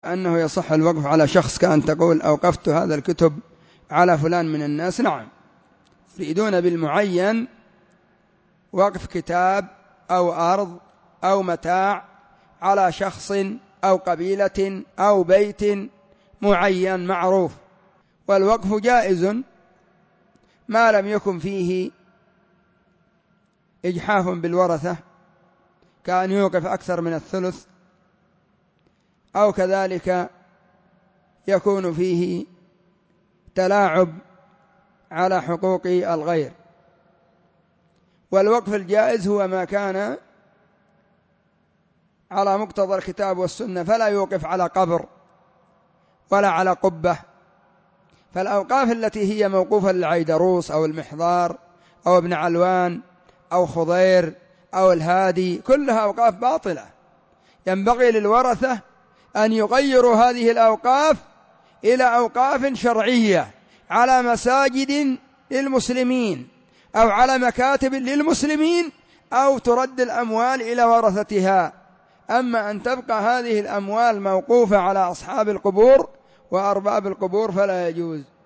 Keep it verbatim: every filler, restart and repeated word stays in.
أنه يصح الوقف على شخص، كأن تقول أوقفت هذا الكتب على فلان من الناس. نعم، يريدون بالمعين وقف كتاب أو أرض أو متاع على شخص أو قبيلة أو بيت معين معروف. والوقف جائز ما لم يكن فيه إجحاف بالورثة، كأن يوقف أكثر من الثلث، أو كذلك يكون فيه تلاعب على حقوق الغير. والوقف الجائز هو ما كان على مقتضى الكتاب والسنة، فلا يوقف على قبر ولا على قبة. فالأوقاف التي هي موقوفة للعيدروس أو المحضار أو ابن علوان أو خضير أو الهادي كلها أوقاف باطلة. ينبغي للورثة أن يغيروا هذه الأوقاف إلى أوقاف شرعية على مساجد للمسلمين أو على مكاتب للمسلمين، أو ترد الأموال إلى ورثتها. أما أن تبقى هذه الأموال موقوفة على أصحاب القبور وأرباب القبور فلا يجوز.